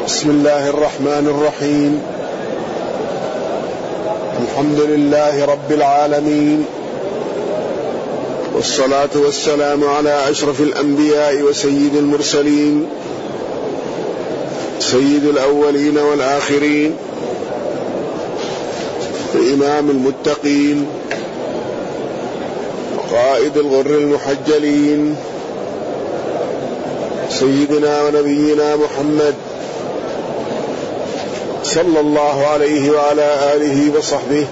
بسم الله الرحمن الرحيم. الحمد لله رب العالمين، والصلاة والسلام على أشرف الأنبياء وسيد المرسلين، سيد الأولين والآخرين، إمام المتقين، وقائد الغر المحجلين، سيدنا ونبينا محمد صلى الله عليه وعلى آله وصحبه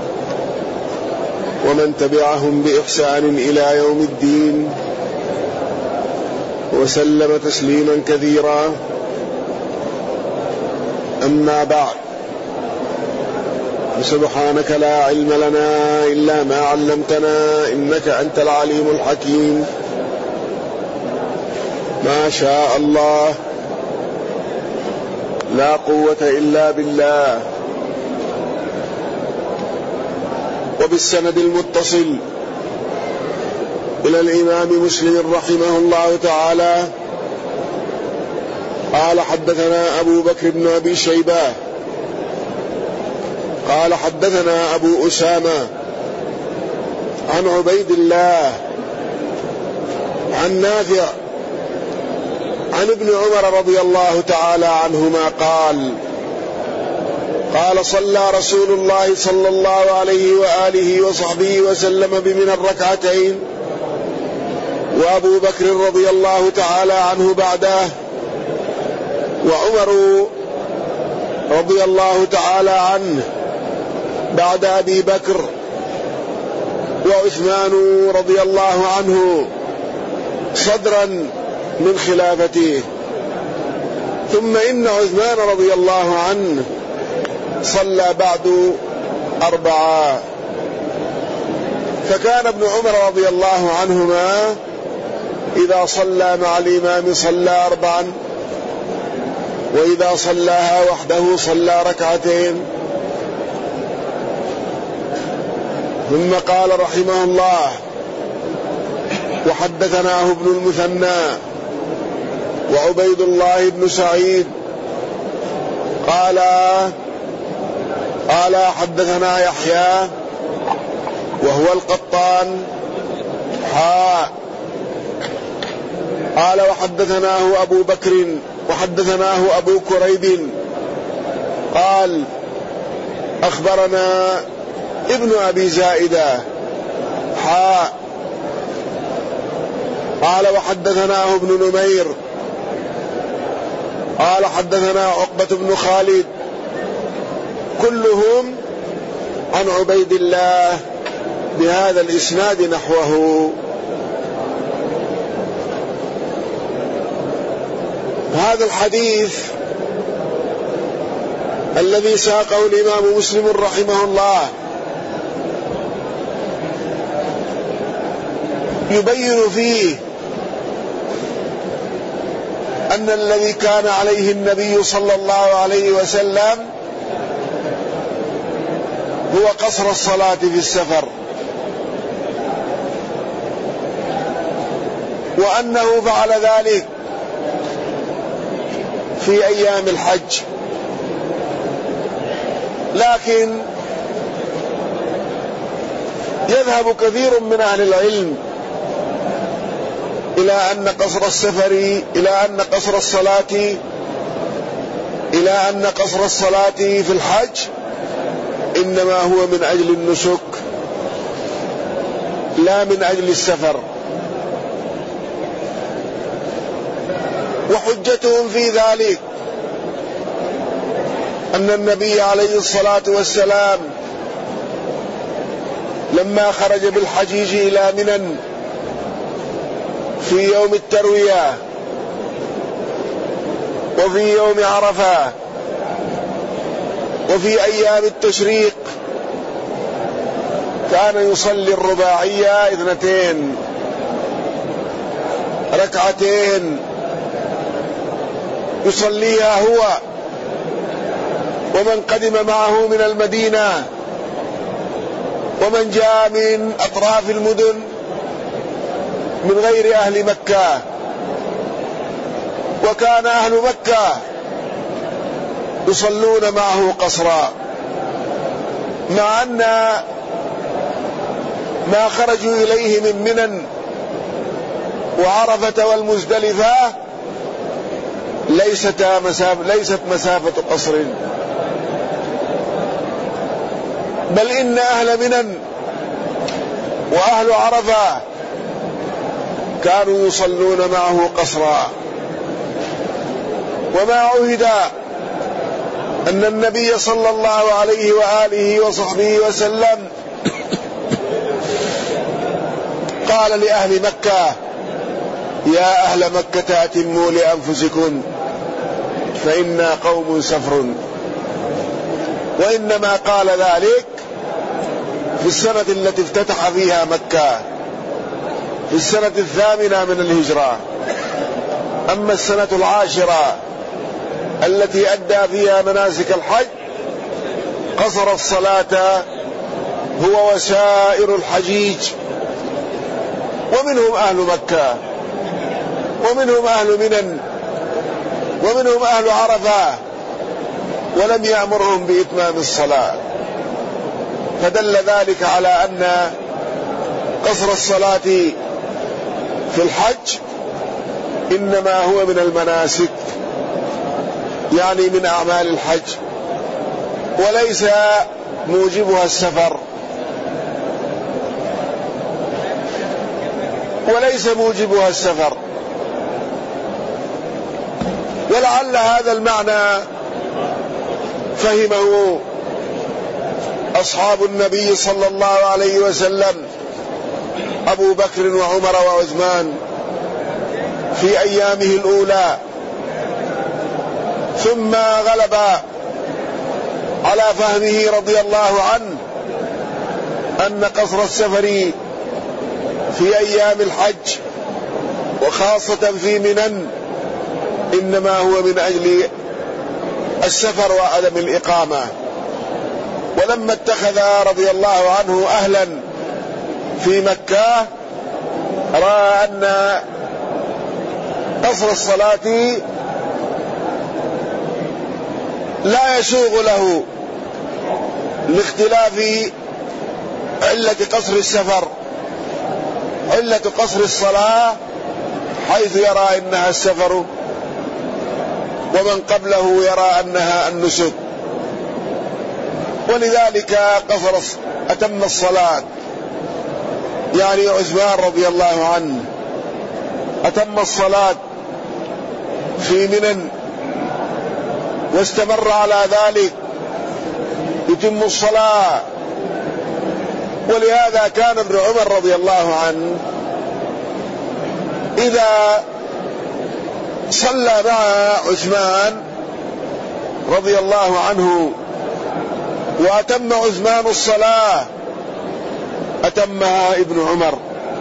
ومن تبعهم بإحسان إلى يوم الدين، وسلم تسليما كثيرا. أما بعد، سبحانك لا علم لنا إلا ما علمتنا إنك أنت العليم الحكيم. ما شاء الله، لا قوة إلا بالله. وبالسند المتصل إلى الإمام مسلم رحمه الله تعالى قال: حدثنا أبو بكر بن أبي شيبة قال: حدثنا أبو أسامة عن عبيد الله عن نافع عن ابن عمر رضي الله تعالى عنهما قال: صلى رسول الله صلى الله عليه وآله وصحبه وسلم بمنى الركعتين، وأبو بكر رضي الله تعالى عنه بعده، وعمر رضي الله تعالى عنه بعد أبي بكر، وعثمان رضي الله عنه صدرا من خلافته. ثم إن عثمان رضي الله عنه صلى بعد 4. فكان ابن عمر رضي الله عنهما إذا صلى مع الإمام صلى 4، وإذا صلاها وحده صلى 2. ثم قال رحمه الله: وحدثناه ابن المثنى وعبيد الله بن سعيد قال حدثنا يحيى وهو القطان قال: وحدثناه أبو بكر وحدثناه أبو كريب قال: أخبرنا ابن أبي زائدة قال: وحدثناه ابن نمير قال: حدثنا عقبة بن خالد، كلهم عن عبيد الله بهذا الإسناد نحوه. هذا الحديث الذي ساقه الإمام مسلم رحمه الله يبين فيه أن الذي كان عليه النبي صلى الله عليه وسلم هو قصر الصلاة في السفر، وأنه فعل ذلك في أيام الحج. لكن يذهب كثير من أهل العلم إلى أن قصر الصلاة في الحج إنما هو من أجل النسك لا من أجل السفر. وحجتهم في ذلك أن النبي عليه الصلاة والسلام لما خرج بالحجيج إلى منى في يوم التروية وفي يوم عرفة وفي أيام التشريق كان يصلي الرباعية 2 ركعتين يصليها هو ومن قدم معه من المدينة ومن جاء من أطراف المدن من غير أهل مكة. وكان أهل مكة يصلون معه قصرا، مع أن ما خرجوا إليه من منى وعرفة والمزدلفة ليست مسافة قصر، بل إن أهل منى وأهل عرفة كانوا يصلون معه قصرا. وما عهد أن النبي صلى الله عليه وآله وصحبه وسلم قال لأهل مكة: يا أهل مكة أتموا لأنفسكم فإنا قوم سفر، وإنما قال ذلك في السنة التي افتتح فيها مكة، في السنة 8 من الهجرة. أما السنة 10 التي أدى فيها مناسك الحج قصر الصلاة هو وسائر الحجيج، ومنهم أهل مكة ومنهم أهل منى ومنهم أهل عرفة، ولم يأمرهم بإتمام الصلاة. فدل ذلك على أن قصر الصلاة في الحج إنما هو من المناسك، يعني من أعمال الحج، وليس موجبها السفر، وليس موجبها السفر. ولعل هذا المعنى فهمه أصحاب النبي صلى الله عليه وسلم، أبو بكر وعمر وعثمان في أيامه الأولى، ثم غلب على فهمه رضي الله عنه أن قصر السفر في أيام الحج وخاصة في منى إنما هو من أجل السفر وعدم الإقامة. ولما اتخذ رضي الله عنه أهلا في مكة رأى أن قصر الصلاة لا يسوغ له لاختلاف علة قصر السفر، علة قصر الصلاة حيث يرى إنها السفر، ومن قبله يرى أنها النسك، ولذلك أتم الصلاة. يعني عثمان رضي الله عنه أتم الصلاة في منى واستمر على ذلك يتم الصلاة. ولهذا كان ابن عمر رضي الله عنه إذا صلى مع عثمان رضي الله عنه وأتم عثمان الصلاة أتمها ابن عمر،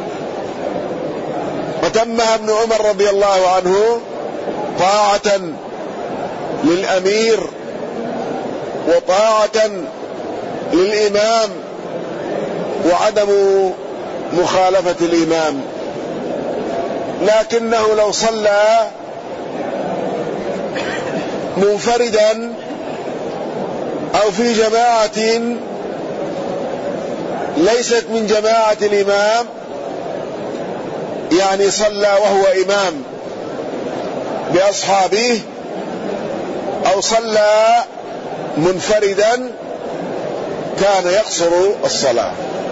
أتمها ابن عمر رضي الله عنه طاعة للأمير وطاعة للإمام وعدم مخالفة الإمام. لكنه لو صلى منفردا أو في جماعة ليست من جماعة الإمام، يعني صلى وهو إمام بأصحابه أو صلى منفردا، كان يقصر الصلاة.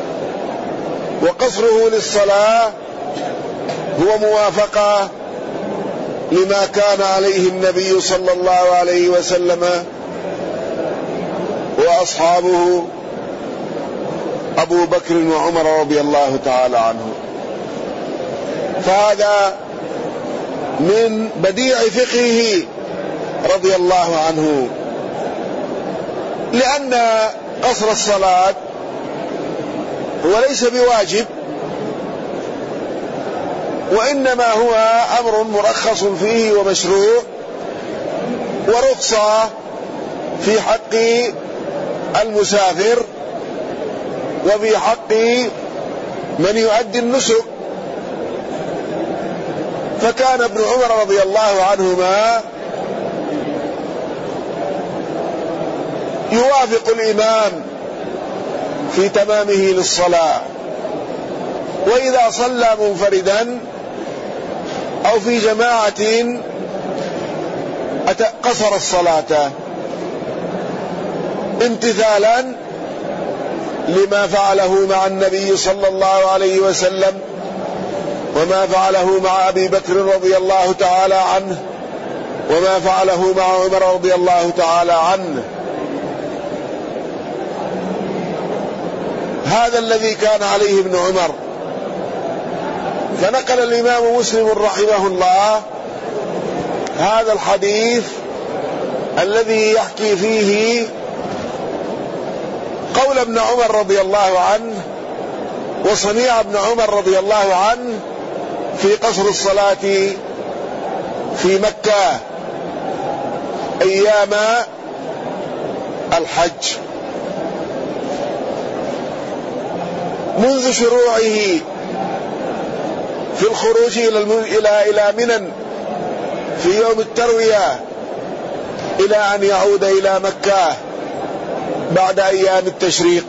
وقصره للصلاة هو موافقة لما كان عليه النبي صلى الله عليه وسلم وأصحابه أبو بكر وعمر رضي الله تعالى عنه. فهذا من بديع فقهه رضي الله عنه، لأن قصر الصلاة هو ليس بواجب، وإنما هو أمر مرخص فيه ومشروع ورخصة في حق المسافر وفي حق من يؤدي النسك. فكان ابن عمر رضي الله عنهما يوافق الإمام في تمامه للصلاة، وإذا صلى منفردا أو في جماعة قصر الصلاة امتثالا لما فعله مع النبي صلى الله عليه وسلم، وما فعله مع أبي بكر رضي الله تعالى عنه، وما فعله مع عمر رضي الله تعالى عنه. هذا الذي كان عليه ابن عمر. فنقل الإمام مسلم رحمه الله هذا الحديث الذي يحكي فيه قول ابن عمر رضي الله عنه وصنيع ابن عمر رضي الله عنه في قصر الصلاة في مكة أيام الحج، منذ شروعه في الخروج إلى منى في يوم التروية إلى أن يعود إلى مكة بعد أيام التشريق،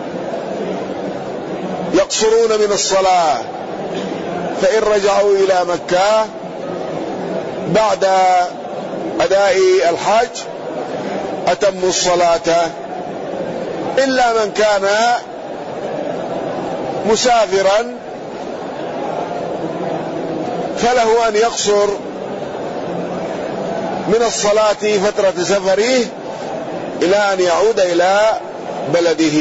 يقصرون من الصلاة، فإن رجعوا إلى مكة بعد أداء الحج أتموا الصلاة، إلا من كان مسافرا فله أن يقصر من الصلاة فترة سفره إلى أن يعود إلى بلده.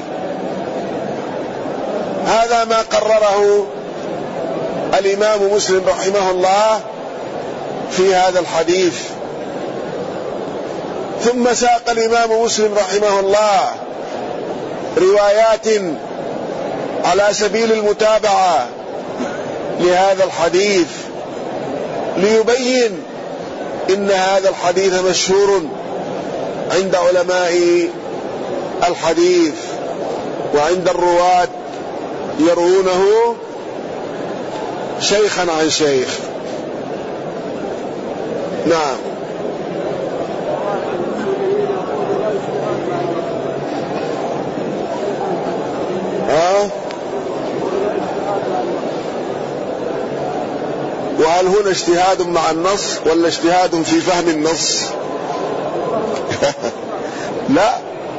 هذا ما قرره الإمام مسلم رحمه الله في هذا الحديث. ثم ساق الإمام مسلم رحمه الله روايات على سبيل المتابعة لهذا الحديث ليبين إن هذا الحديث مشهور عند علماء الحديث وعند الرواة يروونه شيخا عن شيخ. نعم. وهل هنا اجتهاد مع النص ولا اجتهاد في فهم النص؟ لا،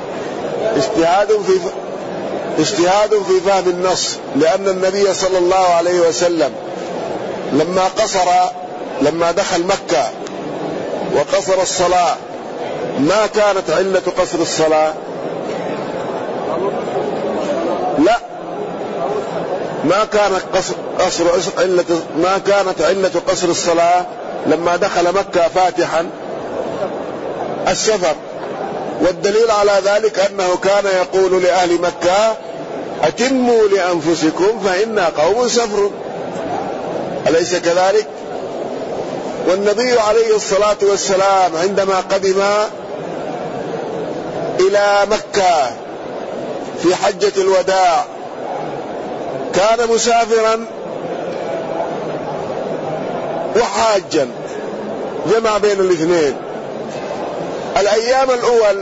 اجتهاد في فهم النص، لأن النبي صلى الله عليه وسلم لما دخل مكة وقصر الصلاة ما كانت علة قصر الصلاة؟ لا، ما كانت علة قصر الصلاة لما دخل مكة فاتحا السفر، والدليل على ذلك أنه كان يقول لأهل مكة أتموا لأنفسكم فإنا قوم سفر، أليس كذلك؟ والنبي عليه الصلاة والسلام عندما قدم إلى مكة في حجة الوداع كان مسافرا وحاجا، جمع بين الاثنين. الأيام الأول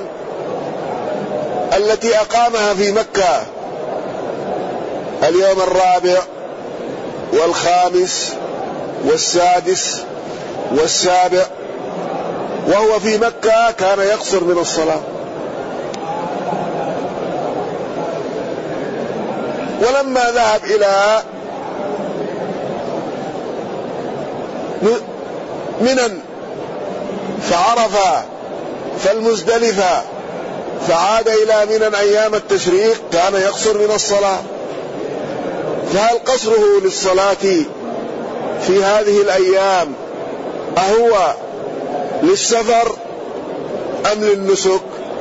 التي أقامها في مكة اليوم الرابع والخامس والسادس والسابع وهو في مكة كان يقصر من الصلاة، ولما ذهب إلى منى فعرف فالمزدلفة فعاد إلى منى أيام التشريق كان يقصر من الصلاة. فهل قصره للصلاة في هذه الأيام أهو للسفر أم للنسك؟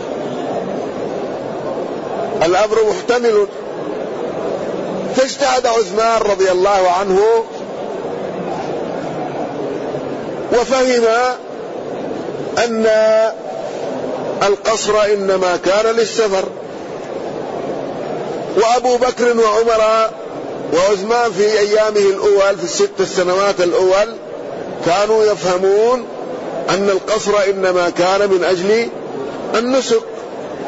الأمر محتمل. فاجتهد عثمان رضي الله عنه وفهم أن القصر إنما كان للسفر، وأبو بكر وعمر وعثمان في أيامه الأول في ال6 سنوات الأول كانوا يفهمون أن القصر إنما كان من أجل النسك.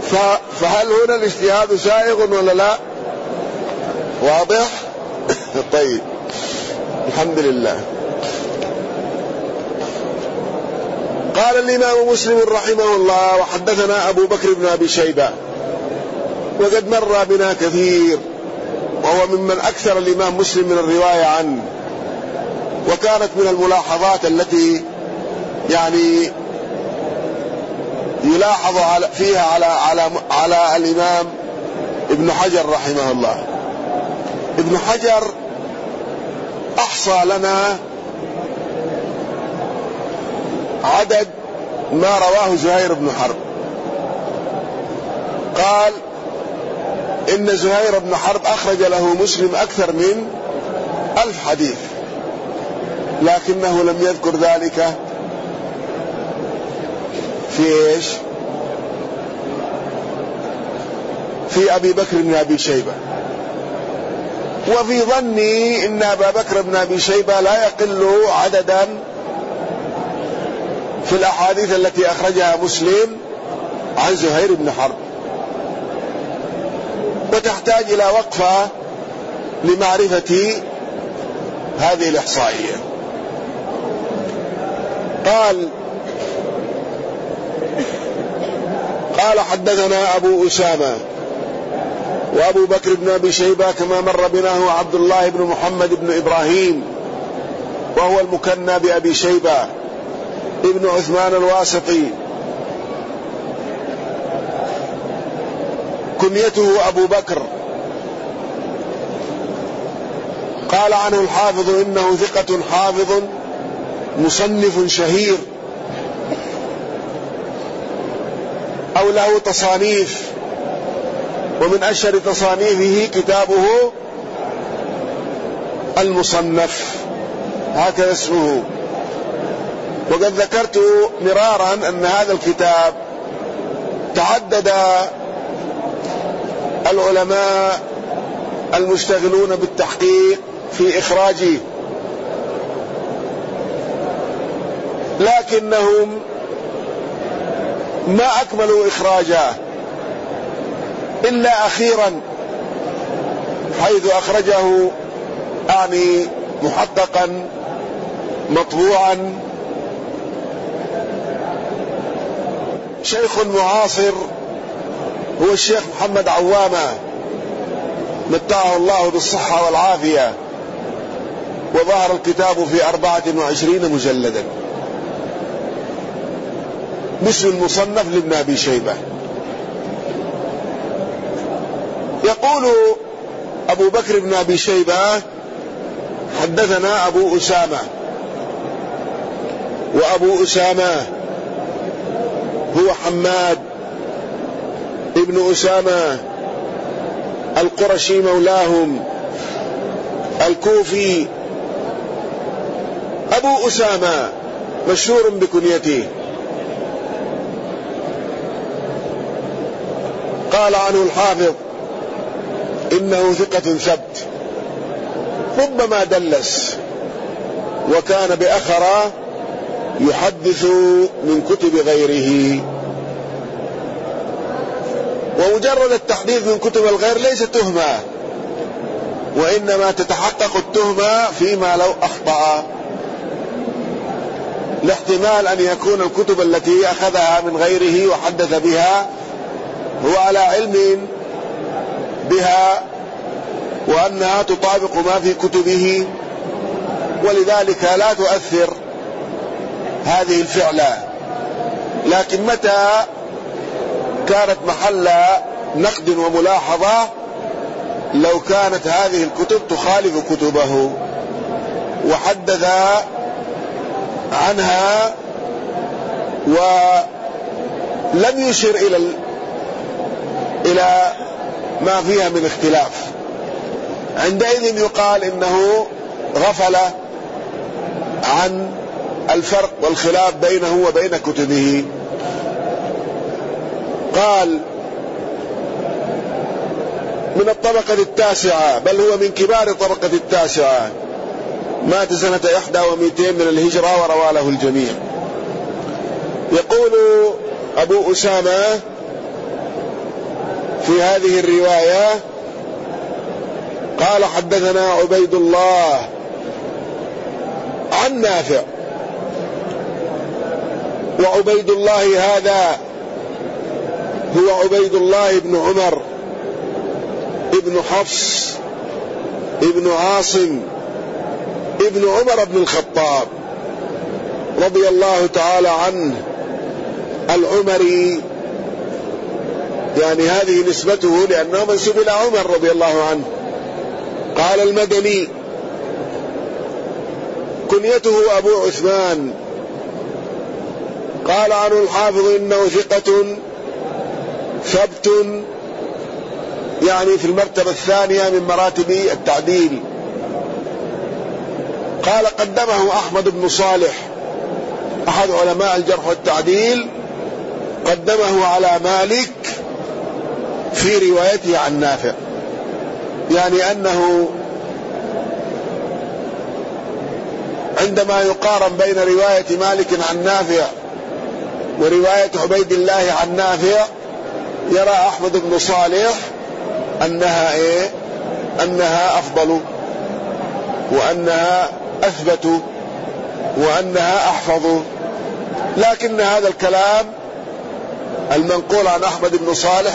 فهل هنا الاجتهاد سائغ ولا لا؟ واضح؟ طيب، الحمد لله. قال الإمام مسلم رحمه الله: وحدثنا أبو بكر بن أبي شيبة، وقد مر بنا كثير، وهو ممن أكثر الإمام مسلم من الرواية عنه، وكانت من الملاحظات التي يعني يلاحظ فيها على الإمام ابن حجر رحمه الله. ابن حجر أحصى لنا عدد ما رواه زهير بن حرب. قال إن زهير بن حرب أخرج له مسلم أكثر من 1000 حديث، لكنه لم يذكر ذلك في إيش؟ في أبي بكر بن أبي شيبة. وفي ظني إن أبا بكر بن أبي شيبة لا يقل عددا في الأحاديث التي أخرجها مسلم عن زهير بن حرب، وتحتاج إلى وقفة لمعرفة هذه الإحصائية. قال حدثنا أبو أسامة وأبو بكر بن أبي شيبة كما مر بنا هو عبد الله بن محمد بن إبراهيم، وهو المكنى بأبي شيبة ابن عثمان الواسطي، كنيته أبو بكر. قال عنه الحافظ إنه ثقة حافظ مصنف شهير، أو له تصانيف، ومن أشهر تصانيفه كتابه المصنف، هكذا اسمه. وقد ذكرت مرارا أن هذا الكتاب تعدد العلماء المشتغلون بالتحقيق في إخراجه، لكنهم ما أكملوا إخراجه إلا أخيرا، حيث أخرجه يعني محققا مطبوعا شيخ معاصر هو الشيخ محمد عوامة، متعه الله بالصحة والعافية، وظهر الكتاب في 24 مجلدا باسم المصنف لابن أبي شيبة. يقول أبو بكر بن أبي شيبة: حدثنا أبو أسامة، وأبو أسامة هو حماد ابن أسامة القرشي مولاهم الكوفي. أبو أسامة مشهور بكنيته. قال عنه الحافظ إنه ثقة ثبت، ربما دلس، وكان بأخرى يحدث من كتب غيره. ومجرد التحديث من كتب الغير ليس تهمة، وإنما تتحقق التهمة فيما لو أخطأ، لاحتمال أن يكون الكتب التي أخذها من غيره وحدث بها هو على علم بها وأنها تطابق ما في كتبه، ولذلك لا تؤثر هذه الفعلة. لكن متى كانت محل نقد وملاحظة لو كانت هذه الكتب تخالف كتبه وحدث عنها ولم يشر إلى ما فيها من اختلاف، عندئذ يقال إنه غفل عن الفرق والخلاف بينه وبين كتبه. قال من الطبقة التاسعة، بل هو من كبار الطبقة التاسعة، مات سنة 1 من الهجرة وروى له الجميع. يقول أبو أسامة: في هذه الرواية قال حدثنا عبيد الله عن نافع، وعبيد الله هذا هو عبيد الله بن عمر ابن حفص ابن عاصم ابن عمر بن الخطاب رضي الله تعالى عنه العمري، يعني هذه نسبته لأنه منسوب إلى عمر رضي الله عنه. قال المدني كنيته أبو عثمان. قال عنه الحافظ إنه ثقة ثبت، يعني في المرتبة الثانية من مراتب التعديل. قال قدمه أحمد بن صالح أحد علماء الجرح والتعديل، قدمه على مالك في روايته عن نافع، يعني أنه عندما يقارن بين رواية مالك عن نافع ورواية عبيد الله عن نافع يرى أحمد بن صالح أنها أفضل وأنها أثبت وأنها أحفظ. لكن هذا الكلام المنقول عن أحمد بن صالح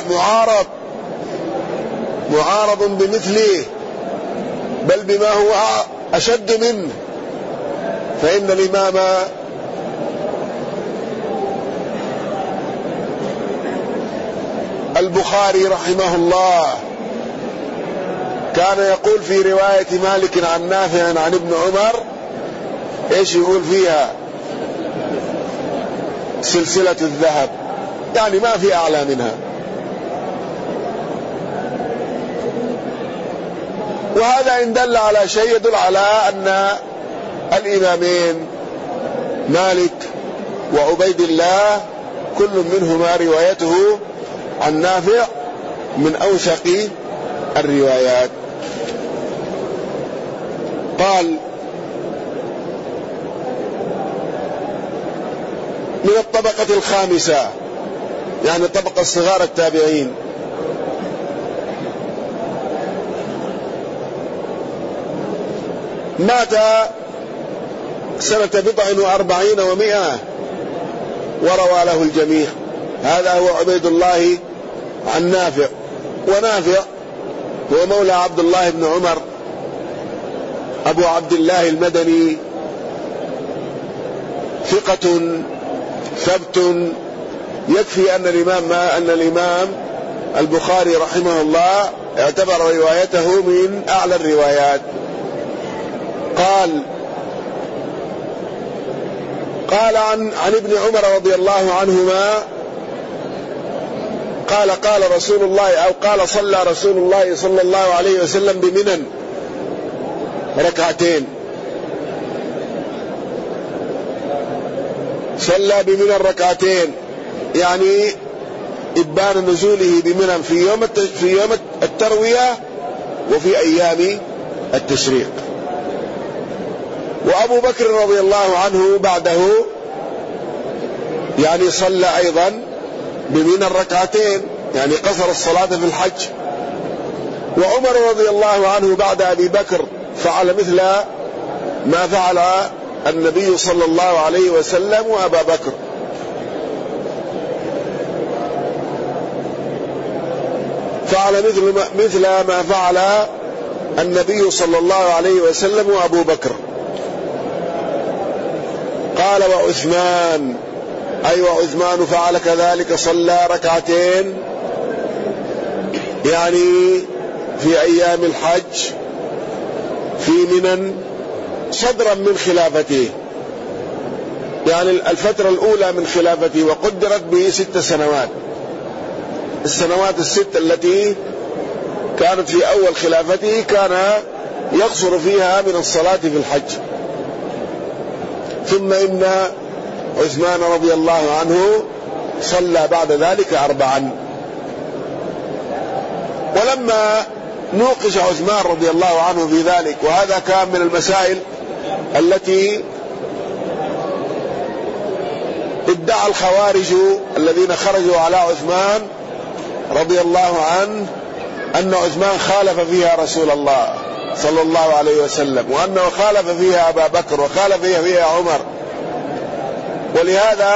معارض بمثله، بل بما هو أشد منه. فإن الإمام البخاري رحمه الله كان يقول في رواية مالك عن نافع عن ابن عمر ايش يقول فيها؟ سلسلة الذهب، يعني ما في أعلى منها. وهذا إن دل على شيء يدل على أن الإمامين مالك وعبيد الله كل منهما روايته عن نافع من أوثق الروايات. قال من الطبقة الخامسة، يعني طبقة صغار التابعين. مات سنة 47 و100 وروى له الجميع. هذا هو عبيد الله عن نافع. ونافع هو مولى عبد الله بن عمر أبو عبد الله المدني، ثقة ثبت. يكفي أن الإمام البخاري رحمه الله اعتبر روايته من أعلى الروايات. قال عن ابن عمر رضي الله عنهما قال رسول الله أو قال صلى رسول الله صلى الله عليه وسلم بمنى ركعتين. صلى بمنى ركعتين، يعني إبان نزوله بمنى في يوم التروية وفي أيام التشريق. وأبو بكر رضي الله عنه بعده يعني صلى أيضا بمنى ركعتين، يعني قصر الصلاة في الحج. وعمر رضي الله عنه بعد أبي بكر فعل مثل ما فعل النبي صلى الله عليه وسلم وأبا بكر. فعل مثل ما فعل النبي صلى الله عليه وسلم وأبو بكر. قال وعثمان، أي وعثمان فعل كذلك، صلى ركعتين يعني في أيام الحج في منى صدرا من خلافته، يعني الفترة الأولى من خلافته، وقدرت به 6 سنوات. السنوات ال6 التي كانت في أول خلافته كان يقصر فيها من الصلاة في الحج. ثم إن عثمان رضي الله عنه صلى بعد ذلك 4. ولما نوقش عثمان رضي الله عنه في ذلك، وهذا كان من المسائل التي ادعى الخوارج الذين خرجوا على عثمان رضي الله عنه أن عثمان خالف فيها رسول الله صلى الله عليه وسلم، وأنه خالف فيها أبا بكر، وخالف فيها عمر، ولهذا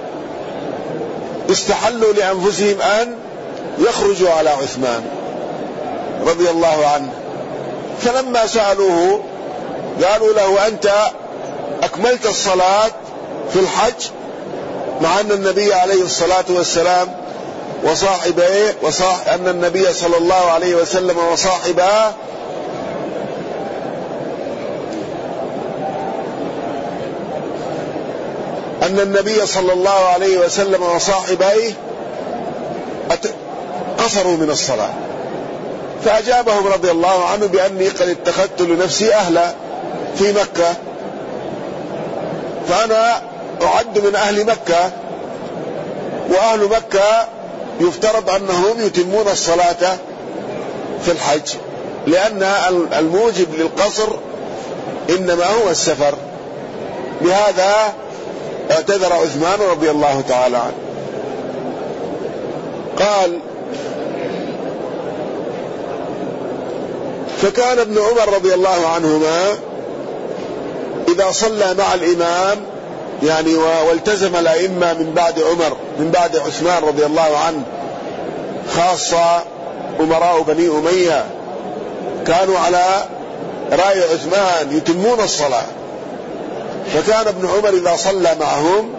استحلوا لأنفسهم أن يخرجوا على عثمان رضي الله عنه. فلما سألوه قالوا له: أنت أكملت الصلاة في الحج، مع أن النبي عليه الصلاة والسلام وصاحبه أن النبي صلى الله عليه وسلم وصاحبه أن النبي صلى الله عليه وسلم وصاحبيه قصروا من الصلاة. فأجابهم رضي الله عنه بأني قد اتخذت لنفسي أهلا في مكة، فأنا أعد من أهل مكة، وأهل مكة يفترض أنهم يتمون الصلاة في الحج، لأن الموجب للقصر إنما هو السفر. بهذا اعتذر عثمان رضي الله تعالى عنه. قال: فكان ابن عمر رضي الله عنهما إذا صلى مع الإمام يعني والتزم الأئمة من بعد عمر من بعد عثمان رضي الله عنه، خاصة أمراء بني أمية كانوا على رأي عثمان يتمون الصلاة، فكان ابن عمر إذا صلى معهم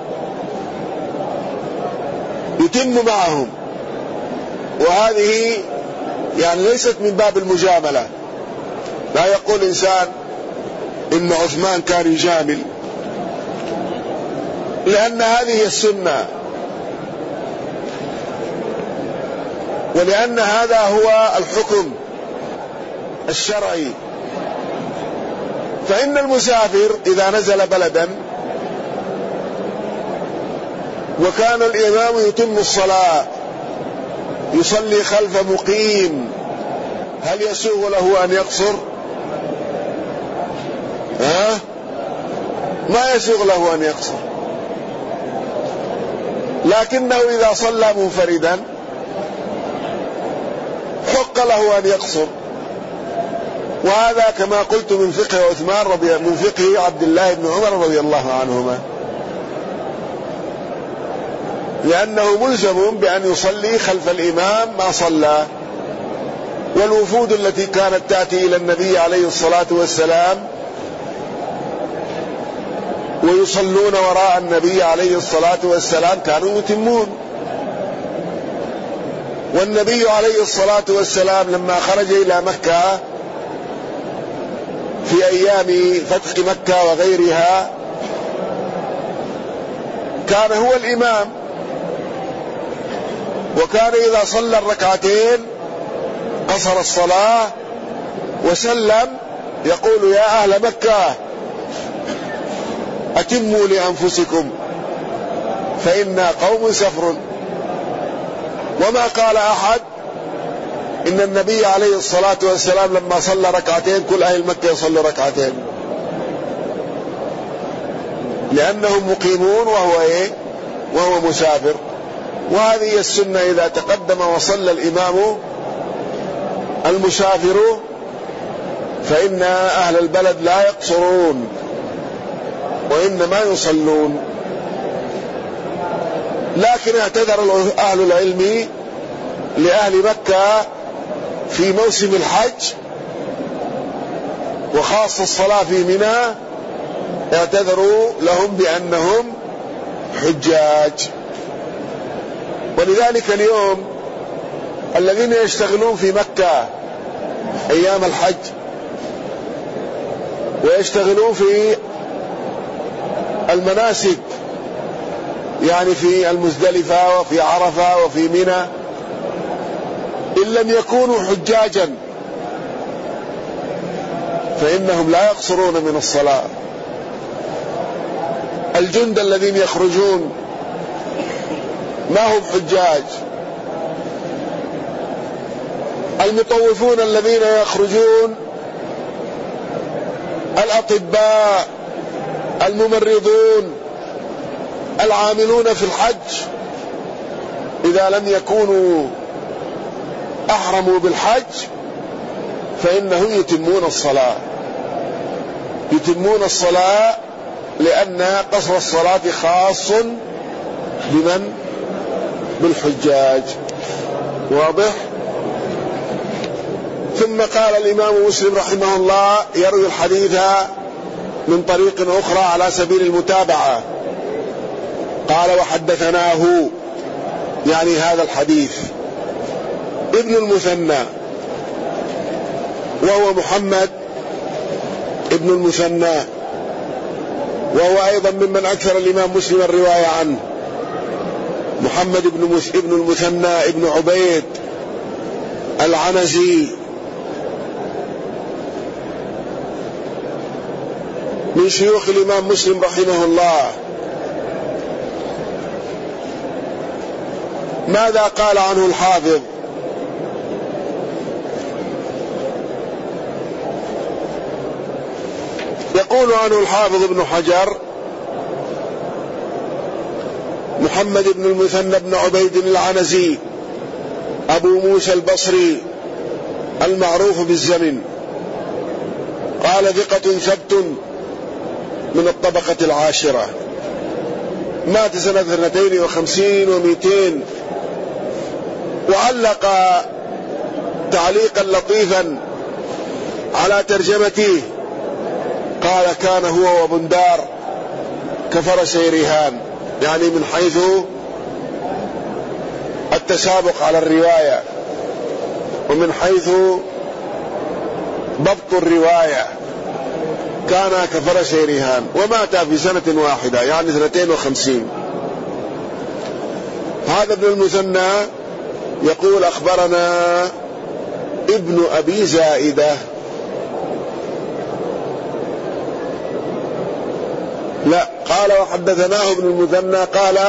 يتم معهم. وهذه يعني ليست من باب المجاملة، لا يقول إنسان إن عثمان كان يجامل، لأن هذه السنة، ولأن هذا هو الحكم الشرعي. فإن المسافر إذا نزل بلدا وكان الإمام يتم الصلاة يصلي خلف مقيم، هل يسوغ له أن يقصر؟ ما يسوغ له أن يقصر، لكنه إذا صلى منفردا حق له أن يقصر. وهذا كما قلت من فقه عثمان من فقه عبد الله بن عمر رضي الله عنهما، لأنه ملزم بأن يصلي خلف الإمام ما صلى. والوفود التي كانت تأتي إلى النبي عليه الصلاة والسلام ويصلون وراء النبي عليه الصلاة والسلام كانوا يتمون. والنبي عليه الصلاة والسلام لما خرج إلى مكة في أيام فتح مكة وغيرها كان هو الإمام، وكان إذا صلى الركعتين قصر الصلاة وسلم يقول: يا أهل مكة أتموا لأنفسكم فإنا قوم سفر. وما قال أحد إن النبي عليه الصلاة والسلام لما صلى ركعتين كل أهل مكة يصلوا ركعتين، لأنهم مقيمون وهو مسافر. وهذه السنة إذا تقدم وصلى الإمام المسافر فإن أهل البلد لا يقصرون وإنما يصلون. لكن اعتذر أهل العلم لأهل مكة في موسم الحج وخاصة الصلاة في منى، اعتذروا لهم بأنهم حجاج. ولذلك اليوم الذين يشتغلون في مكة أيام الحج ويشتغلون في المناسك يعني في المزدلفة وفي عرفة وفي منى، إن لم يكونوا حجاجا فإنهم لا يقصرون من الصلاة. الجند الذين يخرجون ما هم حجاج، المطوفون الذين يخرجون، الأطباء، الممرضون، العاملون في الحج، إذا لم يكونوا أحرموا بالحج فإنهم يتمون الصلاة، يتمون الصلاة، لأن قصر الصلاة خاص بمن؟ بالحجاج. واضح؟ ثم قال الإمام مسلم رحمه الله يروي الحديث من طريق أخرى على سبيل المتابعة. قال وحدثناه، يعني هذا الحديث، ابن المثنى وهو محمد ابن المثنى، وهو أيضا ممن أكثر الإمام مسلم الرواية عنه. محمد ابن المثنى ابن عبيد العنزي من شيوخ الإمام مسلم رحمه الله. ماذا قال عنه الحافظ؟ يقول عنه الحافظ ابن حجر: محمد بن المثنى بن عبيد العنزي أبو موسى البصري المعروف بالزمن، قال ثقة ثبت من الطبقة العاشرة، مات سنة 52 و200. وعلق تعليقا لطيفا على ترجمته، قال: كان هو وبندار كفرسي رهان، يعني من حيث التسابق على الرواية ومن حيث ضبط الرواية، كان كفرسي رهان، ومات في سنة واحدة يعني 52. هذا ابن المثنى يقول: أخبرنا ابن أبي زائدة، لا، قال وحدثناه ابن المثنى، قال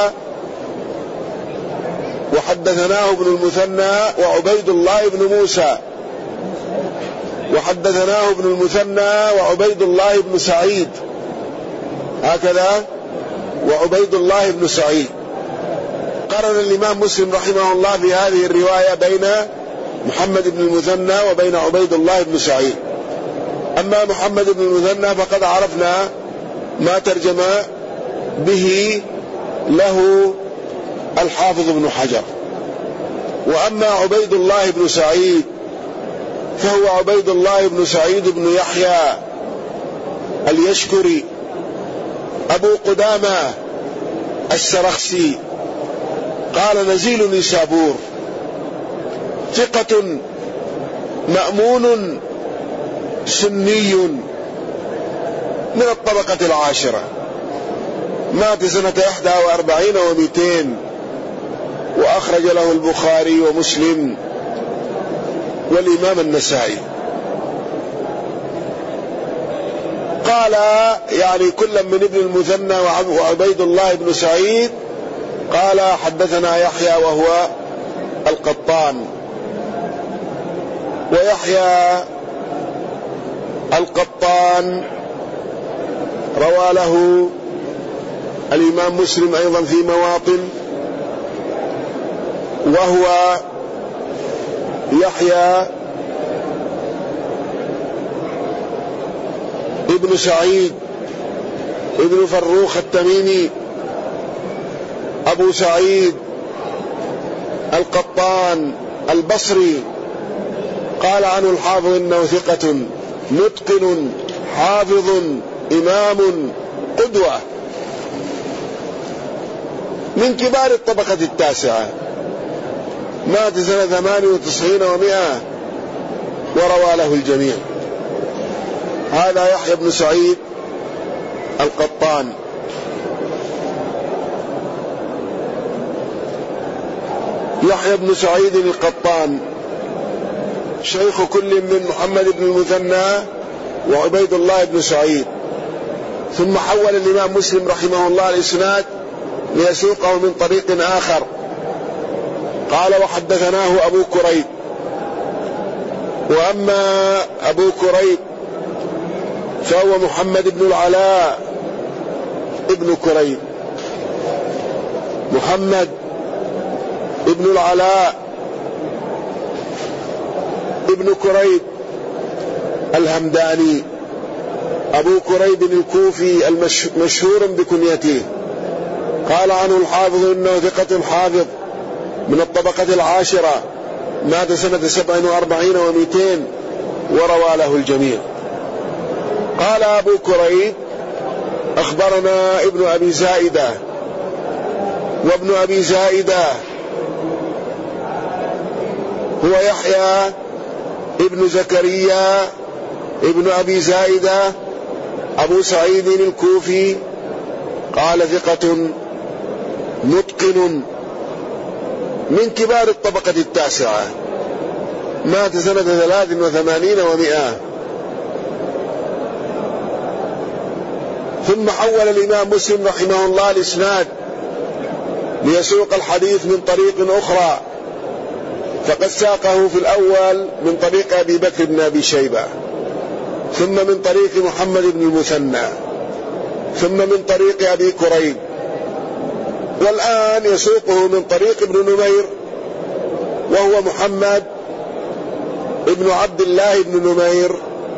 وحدثناه ابن المثنى وعبيد الله بن موسى، وحدثناه ابن المثنى وعبيد الله بن سعيد، هكذا، وعبيد الله بن سعيد. قرن الإمام مسلم رحمه الله في هذه الرواية بين محمد بن المثنى وبين عبيد الله بن سعيد. أما محمد بن المثنى فقد عرفنا ما ترجم به له الحافظ ابن حجر. وأما عبيد الله بن سعيد فهو عبيد الله بن سعيد بن يحيى اليشكري أبو قدامة السرخسي، قال: نزيل نيسابور، ثقة مأمون سني من الطبقة العاشرة، مات سنة 41 و200، وأخرج له البخاري ومسلم والإمام النسائي. قال يعني كل من ابن المثنى وعبيد الله بن سعيد قال: حدثنا يحيى وهو القطان، ويحيى القطان روى له الإمام مسلم أيضا في مواطن، وهو يحيى ابن سعيد ابن فروخ التميمي أبو سعيد القطان البصري. قال عنه الحافظ إنه ثقة متقن حافظ إمام قدوة، من كبار الطبقة التاسعة، مات سنة 98 و100، وروى له الجميع. هذا يحيى بن سعيد القطان. يحيى بن سعيد القطان شيخ كل من محمد بن المثنى وعبيد الله بن سعيد. ثم حول الإمام مسلم رحمه الله الإسناد ليسوقه من طريق آخر. قال: وحدثناه أبو كريب. وأما أبو كريب فهو محمد بن العلاء ابن كريب، محمد ابن العلاء ابن كريب الهمداني أبو كريب الكوفي المشهور بكنيته، قال عنه الحافظ إنه ثقة حافظ من الطبقة العاشرة، مات سنة 47 و200 وروى له الجميع. قال أبو كريب أخبرنا ابن أبي زائدة، وابن أبي زائدة هو يحيى ابن زكريا ابن أبي زائدة أبو سعيد الكوفي، قال ثقة متقن من كبار الطبقة التاسعة، مات سنة 83 و100. ثم حول الإمام مسلم رحمه الله الإسناد ليسوق الحديث من طريق أخرى، فقد ساقه في الأول من طريق أبي بكر بن أبي شيبة، ثم من طريق محمد بن المثنى، ثم من طريق أبي كريب، والآن يسوقه من طريق ابن نمير وهو محمد ابن عبد الله بن نمير،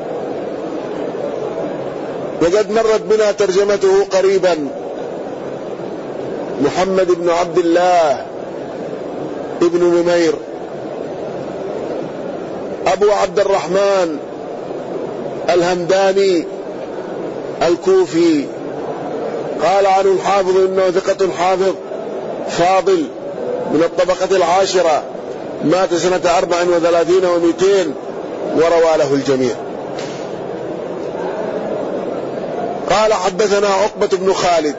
وقد مرت بنا ترجمته قريبا. محمد بن عبد الله ابن نمير أبو عبد الرحمن الهمداني الكوفي، قال عنه الحافظ إنه ثقة حافظ فاضل من الطبقة العاشرة، مات سنة 34 و200 وروى له الجميع. قال حدثنا عقبة بن خالد،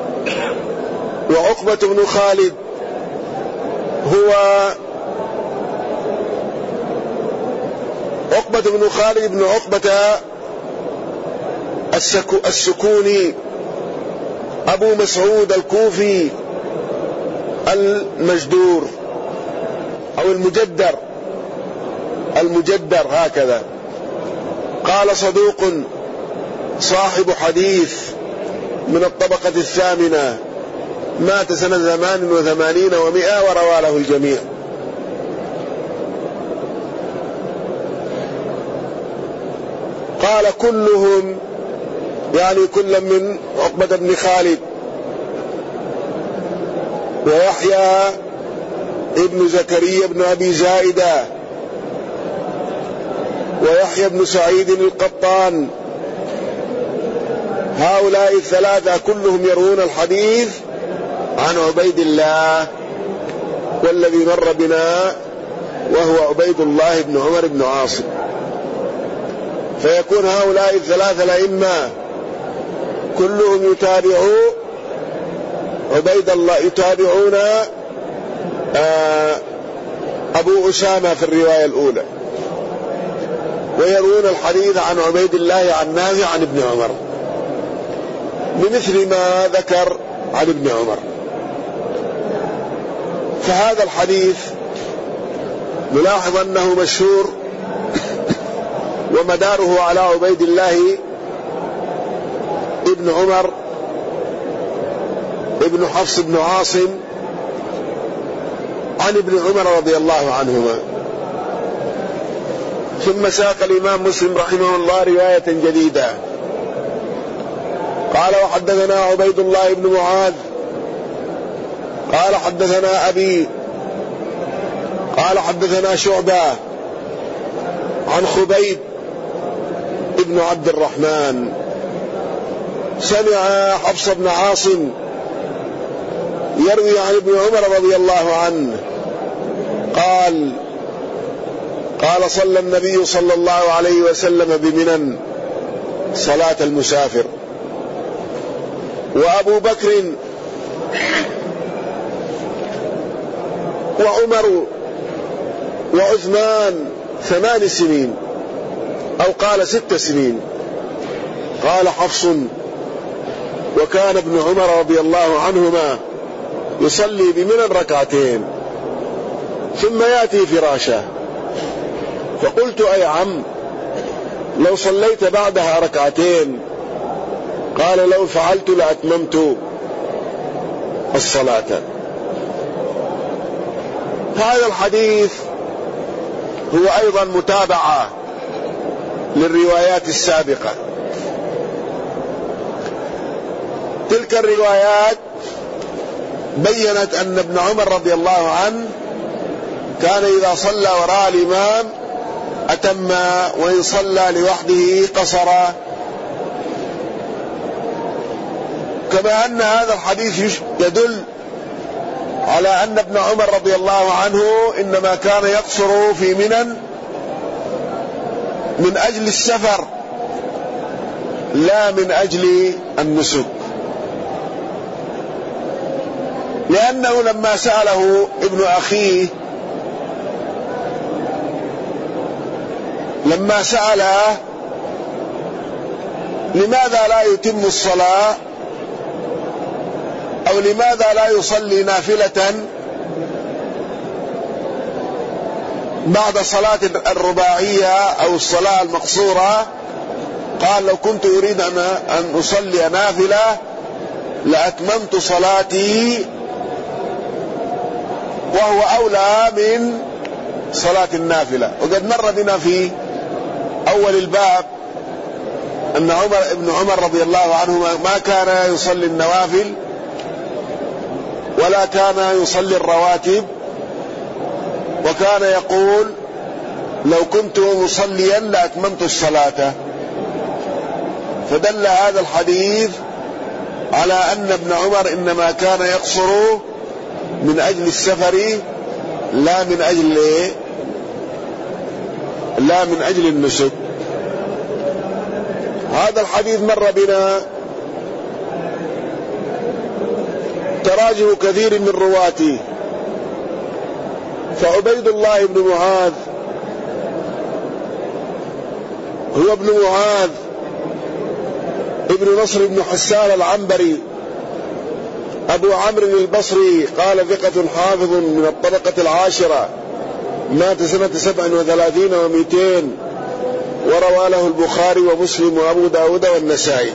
وعقبة بن خالد هو عقبة بن خالد بن عقبة السكوني أبو مسعود الكوفي المجدور أو المجدر هكذا، قال صدوق صاحب حديث من الطبقة الثامنة، مات سنة 88 و100 وروى له الجميع. قال كلهم يعني كل من عقبة بن خالد ويحيى ابن زكريا بن أبي زائدة ويحيى بن سعيد القطان، هؤلاء الثلاثة كلهم يروون الحديث عن عبيد الله، والذي مر بنا وهو عبيد الله بن عمر بن عاصم. فيكون هؤلاء الثلاثة الأئمة كلهم يتابعوا عبيد الله، يتابعون أبو أسامة في الرواية الأولى، ويروون الحديث عن عبيد الله عن نافع عن ابن عمر بمثل ما ذكر عن ابن عمر. فهذا الحديث نلاحظ أنه مشهور ومداره على عبيد الله ابن عمر ابن حفص بن عاصم عن ابن عمر رضي الله عنهما. ثم ساق الإمام مسلم رحمه الله رواية جديدة، قال وحدثنا عبيد الله بن معاذ قال حدثنا أبي قال حدثنا شعبة عن خبيب ابن عبد الرحمن سمع حفص بن عاصم يروي عن ابن عمر رضي الله عنه قال صلى النبي صلى الله عليه وسلم بمنى صلاة المسافر، وأبو بكر وعمر وعثمان 8 سنين أو قال 6 سنين. قال حفص وكان ابن عمر رضي الله عنهما يصلي بمنى 2 ركعتين ثم يأتي فراشه، فقلت أي عم لو صليت بعدها 2 ركعتين، قال لو فعلت لأتممت الصلاة. هذا الحديث هو أيضا متابعة للروايات السابقة. تلك الروايات بيّنت أن ابن عمر رضي الله عنه كان إذا صلى وراء الإمام أتم، وإن صلى لوحده قصر. كما أن هذا الحديث يدل على أن ابن عمر رضي الله عنه إنما كان يقصر في منى من أجل السفر لا من أجل النسك، لأنه لما سأله ابن أخيه لما سأله لماذا لا يتم الصلاة أو لماذا لا يصلي نافلة بعد صلاة الرباعية أو الصلاة المقصورة، قال لو كنت أريد أن أصلي نافلة لأتممت صلاتي، وهو أولى من صلاة النافلة. وقد مر بنا في أول الباب أن ابن عمر رضي الله عنه ما كان يصلي النوافل ولا كان يصلي الرواتب، وكان يقول لو كنت مصليا لأتممت الصلاة. فدل هذا الحديث على أن ابن عمر إنما كان يقصر من أجل السفر لا من أجل النسك. هذا الحديث مر بنا تراجم كثير من رواته. فعبيد الله بن معاذ هو ابن معاذ ابن نصر بن حسان العنبري أبو عمرو البصري، قال ثقة حافظ من الطبقة العاشرة، مات سنة 37 و200، وروى له البخاري ومسلم وأبو داود والنسائي.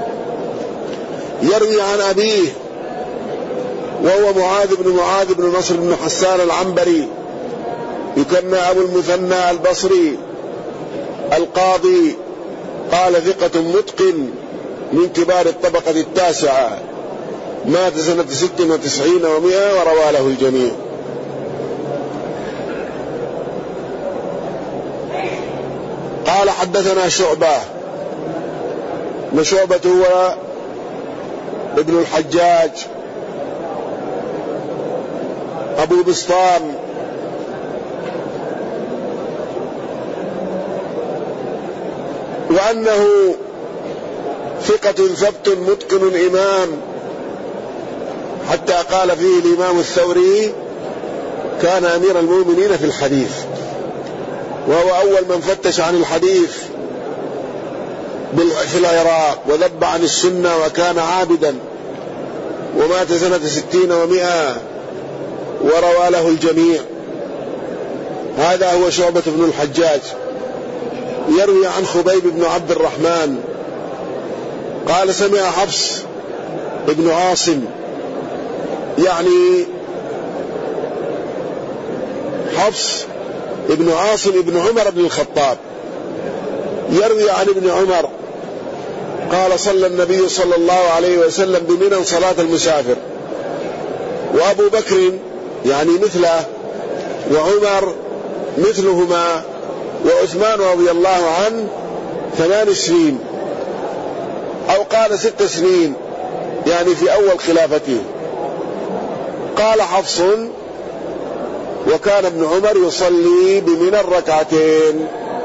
يروي عن أبيه وهو معاذ بن نصر بن حسان العنبري، يكنى أبو المثنى البصري القاضي، قال ثقة متقن من كبار الطبقة التاسعة، مات سنة 96 و100، وروى له الجميع. قال حدثنا شعبة، وشعبة هو ابن الحجاج أبو بسطام، وأنه ثقة ثبت متقن إمام، حتى قال فيه الإمام الثوري كان أمير المؤمنين في الحديث، وهو أول من فتش عن الحديث في العراق وذب عن السنة، وكان عابدا، ومات سنة 60 و100، وروى له الجميع. هذا هو شعبة بن الحجاج. يروي عن خبيب بن عبد الرحمن قال سمع حفص ابن عاصم، يعني حفص ابن عاصم ابن عمر بن الخطاب، يروي عن ابن عمر قال صلى النبي صلى الله عليه وسلم بمنى صلاة المسافر، وأبو بكر يعني مثله، وعمر مثلهما، وعثمان رضي الله عنه 8 سنين، أو قال 6 سنين، يعني في أول خلافته. قال حفص وكان ابن عمر يصلي بمنى الركعتين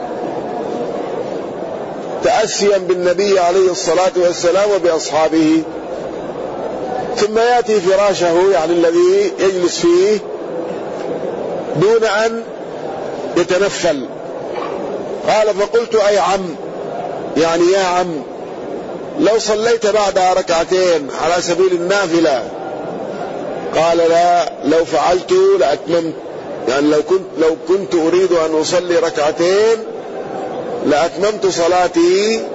تأسيا بالنبي عليه الصلاة والسلام وبأصحابه، ثم يأتي فراشه يعني الذي يجلس فيه دون أن يتنفل. قال فقلت أي عم، يعني يا عم، لو صليت بعدها ركعتين على سبيل النافلة، قال لا، لو فعلت لأتممت، يعني لو كنت أريد أن أصلي ركعتين لأتممت صلاتي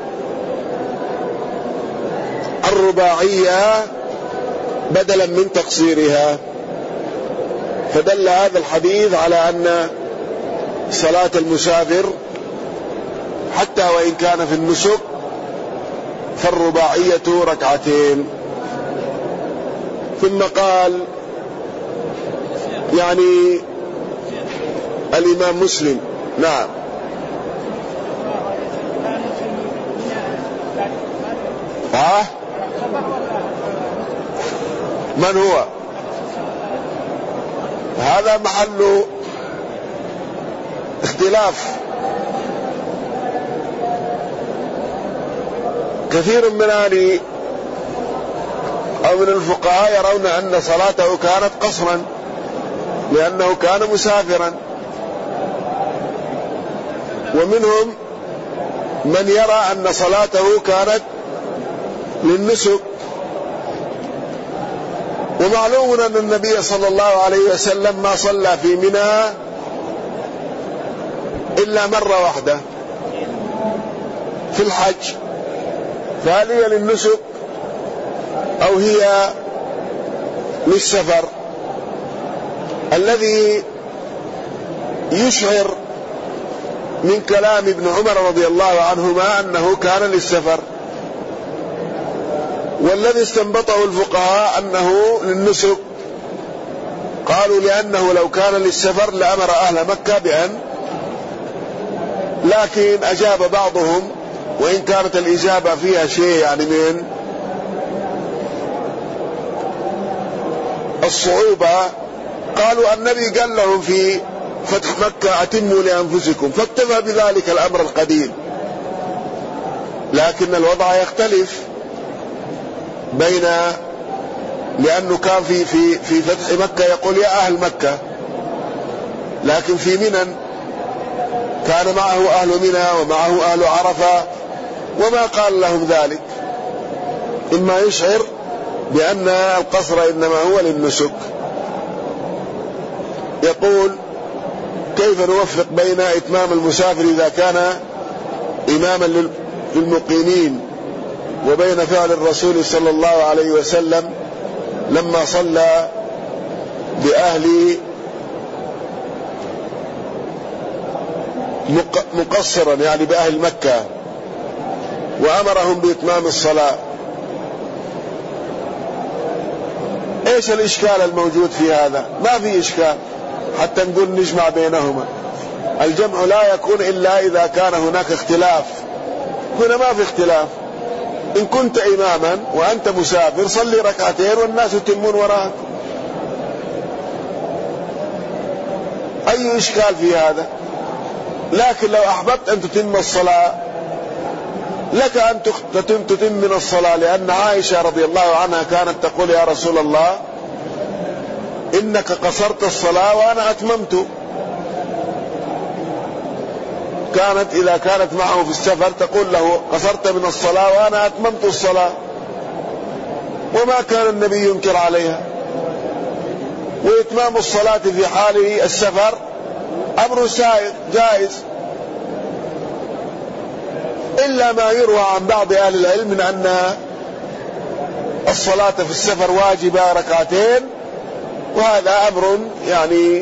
الرباعية بدلا من تقصيرها. فدل هذا الحديث على أن صلاة المسافر حتى وإن كان في النسك فالرباعية ركعتين. ثم قال يعني الإمام مسلم. نعم. من هو؟ هذا محل اختلاف. كثير من أهل أو من الفقهاء يرون أن صلاته كانت قصرا لأنه كان مسافرا، ومنهم من يرى أن صلاته كانت للنسك. ومعلوم أن النبي صلى الله عليه وسلم ما صلى في منى إلا مرة واحدة في الحج، فهل هي للنسك أو هي للسفر؟ الذي يشعر من كلام ابن عمر رضي الله عنهما أنه كان للسفر، والذي استنبطه الفقهاء أنه للنسك. قالوا لأنه لو كان للسفر لأمر أهل مكة بأن، لكن أجاب بعضهم وإن كانت الإجابة فيها شيء يعني من الصعوبة، قالوا النبي قال لهم في فتح مكة أتموا لأنفسكم، فاكتفى بذلك الأمر القديم. لكن الوضع يختلف بين، لأنه كان في فتح مكة يقول يا أهل مكة، لكن في منى كان معه أهل منى ومعه أهل عرفة وما قال لهم ذلك، إما يشعر بأن القصر إنما هو للنسك. يقول كيف نوفق بين إتمام المسافر إذا كان إماما للمقيمين وبين فعل الرسول صلى الله عليه وسلم لما صلى بأهل مقصرا يعني بأهل مكة وأمرهم بإتمام الصلاة؟ إيش الإشكال الموجود في هذا؟ ما في إشكال حتى نقول نجمع بينهما. الجمع لا يكون إلا إذا كان هناك اختلاف. هنا ما في اختلاف. إن كنت إماما وأنت مسافر صلي ركعتين والناس يتمون وراك، أي إشكال في هذا؟ لكن لو أحببت أن تتم الصلاة لك أن تتم من الصلاة، لأن عائشة رضي الله عنها كانت تقول يا رسول الله إنك قصرت الصلاة وأنا أتممت. كانت إذا كانت معه في السفر تقول له قصرت من الصلاة وأنا أتممت الصلاة، وما كان النبي ينكر عليها. وإتمام الصلاة في حال السفر أمر جائز، إلا ما يروى عن بعض أهل العلم من أن الصلاة في السفر واجبة ركعتين، وهذا أمر يعني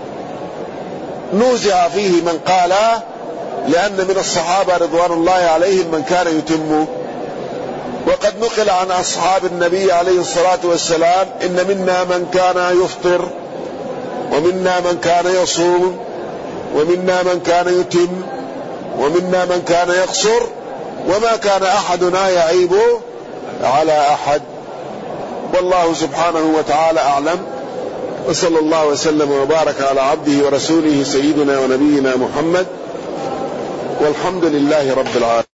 نوزع فيه من قال، لأن من الصحابة رضوان الله عليهم من كان يتم. وقد نقل عن أصحاب النبي عليه الصلاة والسلام إن منا من كان يفطر ومنا من كان يصوم ومنا من كان يتم ومنا من كان يقصر، وما كان أحدنا يعيب على أحد. والله سبحانه وتعالى أعلم، وصلى الله وسلم وبارك على عبده ورسوله سيدنا ونبينا محمد، والحمد لله رب العالمين.